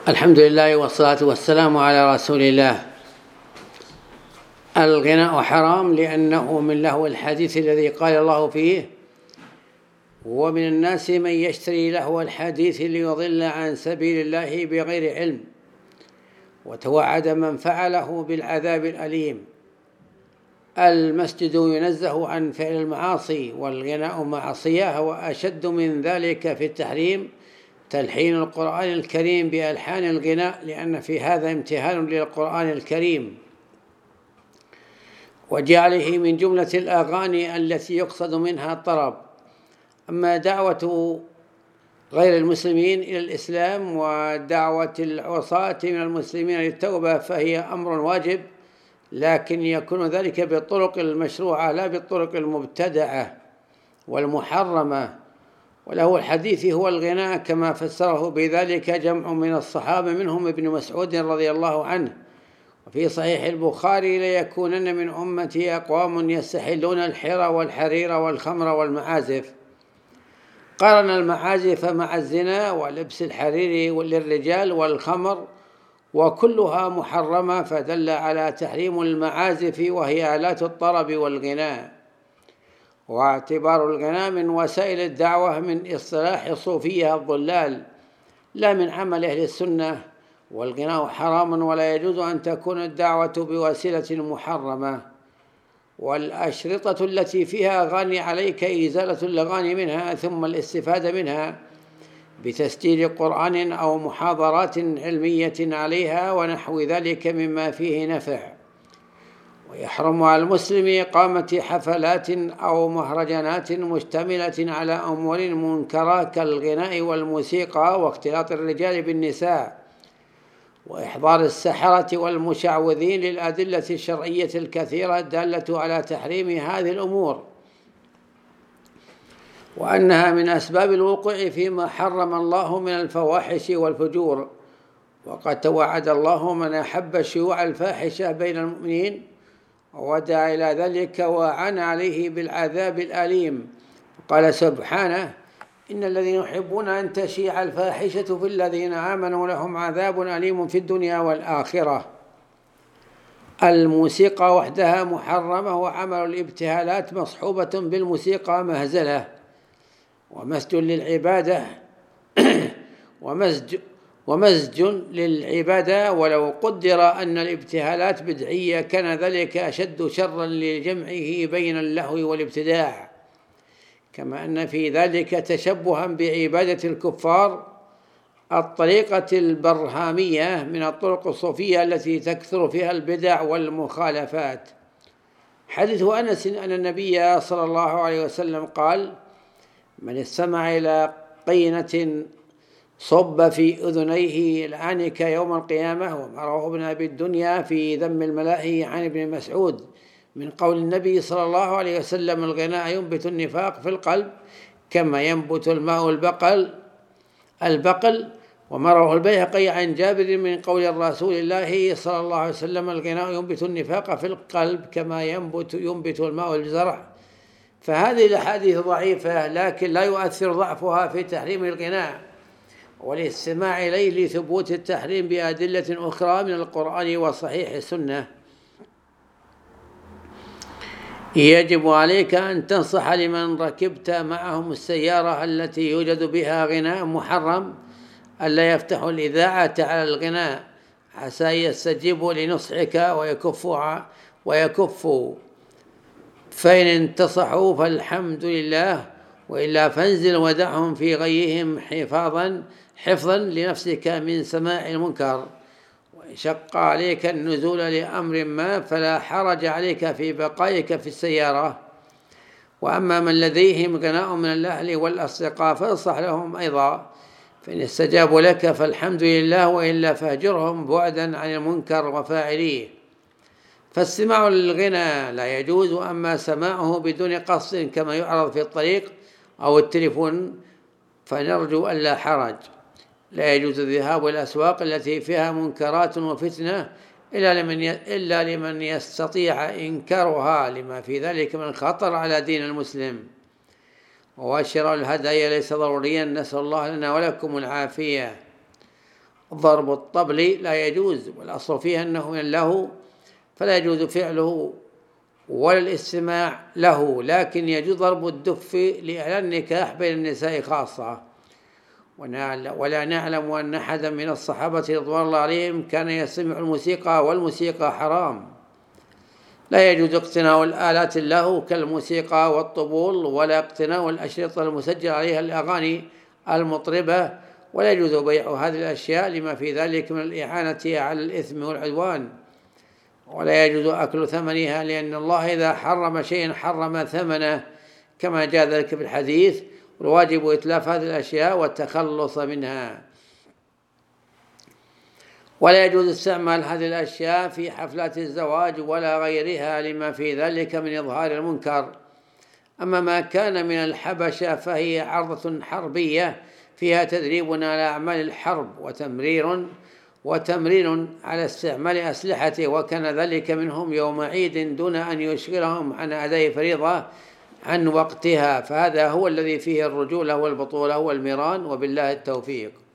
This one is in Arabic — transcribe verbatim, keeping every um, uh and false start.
الحمد لله والصلاة والسلام على رسول الله. الغناء حرام لأنه من لهو الحديث الذي قال الله فيه: ومن الناس من يشتري لهو الحديث ليضل عن سبيل الله بغير علم وتوعد من فعله بالعذاب الأليم. المسجد ينزه عن فعل المعاصي، والغناء معصية، وأشد من ذلك في التحريم تلحين القرآن الكريم بألحان الغناء، لأن في هذا امتهان للقرآن الكريم وجعله من جملة الأغاني التي يقصد منها الطرب. أما دعوة غير المسلمين إلى الإسلام ودعوة العصاة من المسلمين للتوبة فهي أمر واجب، لكن يكون ذلك بالطرق المشروعة لا بالطرق المبتدعة والمحرمة. وله الحديث هو الغناء كما فسره بذلك جمع من الصحابة، منهم ابن مسعود رضي الله عنه. وفي صحيح البخاري: ليكونن من أمتي أقوام يستحلون الحر والحرير والخمر والمعازف. قارن المعازف مع الزنا ولبس الحرير للرجال والخمر، وكلها محرمة، فدل على تحريم المعازف وهي آلات الطرب والغناء. واعتبار الغناء من وسائل الدعوة من اصطلاح الصوفية الضلال لا من عمل أهل السنة. والغناء حرام ولا يجوز أن تكون الدعوة بوسيلة محرمة. والأشرطة التي فيها أغاني عليك إزالة الأغاني منها ثم الاستفادة منها بتسجيل قرآن أو محاضرات علمية عليها ونحو ذلك مما فيه نفع. ويحرم على المسلم إقامة حفلات أو مهرجانات مشتملة على أمور منكرة كالغناء والموسيقى واختلاط الرجال بالنساء وإحضار السحرة والمشعوذين، للأدلة الشرعية الكثيرة الدالة على تحريم هذه الأمور، وأنها من أسباب الوقوع فيما حرم الله من الفواحش والفجور. وقد توعد الله من أحب شيوع الفاحشة بين المؤمنين ودعا إلى ذلك وعن عليه بالعذاب الأليم. قال سبحانه: إن الذين يحبون أن تشيع الفاحشة في الذين آمنوا لهم عذاب أليم في الدنيا والآخرة. الموسيقى وحدها محرمة، وعمل الابتهالات مصحوبة بالموسيقى مهزلة ومسج للعبادة ومزج ومزج للعبادة. ولو قدر أن الابتهالات بدعية كان ذلك أشد شرا لجمعه بين اللهو والابتداع، كما أن في ذلك تشبها بعبادة الكفار. الطريقة البرهامية من الطرق الصوفية التي تكثر فيها البدع والمخالفات. حديث أنس أن النبي صلى الله عليه وسلم قال: من استمع إلى قينة صب في أذنيه العنك يوم القيامة. وما رواه ابن أبي الدنيا في ذم الملاهي عن ابن مسعود من قول النبي صلى الله عليه وسلم: الغناء ينبت النفاق في القلب كما ينبت الماء البقل البقل. وما رواه البيهقي عن جابر من قول رسول الله صلى الله عليه وسلم: الغناء ينبت النفاق في القلب كما ينبت ينبت الماء الزرع. فهذه الأحاديث ضعيفة، لكن لا يؤثر ضعفها في تحريم الغناء والاستماع إليه لثبوت التحريم بأدلة أخرى من القرآن وصحيح السنة. يجب عليك أن تنصح لمن ركبت معهم السيارة التي يوجد بها غناء محرم ألا يفتحوا الإذاعة على الغناء عسى يستجيبوا لنصحك ويكفوا ويكفوا فإن انتصحوا فالحمد لله، وإلا فانزل ودعهم في غيهم حفاظا حفظا لنفسك من سماع المنكر. وإن شق عليك النزول لأمر ما فلا حرج عليك في بقائك في السيارة. وأما من لديهم غناء من الأهل والأصدقاء فانصح لهم أيضا، فإن استجابوا لك فالحمد لله، وإلا فاهجرهم بعدا عن المنكر وفاعليه. فاستماع للغنى لا يجوز، أما سماعه بدون قصد كما يعرض في الطريق أو التليفون فنرجو ألا حرج. لا يجوز الذهاب إلى الأسواق التي فيها منكرات وفتنة إلا لمن إلا لمن يستطيع إنكارها، لما في ذلك من خطر على دين المسلم. وشراء الهدايا ليس ضروريا، نسأل الله لنا ولكم العافية. ضرب الطبل لا يجوز، والأصل فيها أنه من اللهو فلا يجوز فعله ولا الاستماع له، لكن يجوز ضرب الدف لإعلان النكاح بين النساء خاصة. ولا نعلم أن أحدا من الصحابة رضوان الله عليهم كان يستمع الموسيقى، والموسيقى حرام. لا يجوز اقتناء الآلات اللهو كالموسيقى والطبول، ولا اقتناء الأشرطة المسجل عليها الأغاني المطربة، ولا يجوز بيع هذه الأشياء لما في ذلك من الإعانة على الإثم والعدوان. ولا يجوز أكل ثمنها، لأن الله إذا حرم شيئا حرم ثمنه كما جاء ذلك في الحديث، والواجب إتلاف هذه الأشياء والتخلص منها. ولا يجوز استعمال هذه الأشياء في حفلات الزواج ولا غيرها لما في ذلك من إظهار المنكر. أما ما كان من الحبشة فهي عرضة حربية فيها تدريب على أعمال الحرب وتمرير وتمرين على استعمال أسلحته، وكان ذلك منهم يوم عيد دون أن يشغلهم عن أداء فريضة عن وقتها، فهذا هو الذي فيه الرجولة والبطولة والميران، وبالله التوفيق.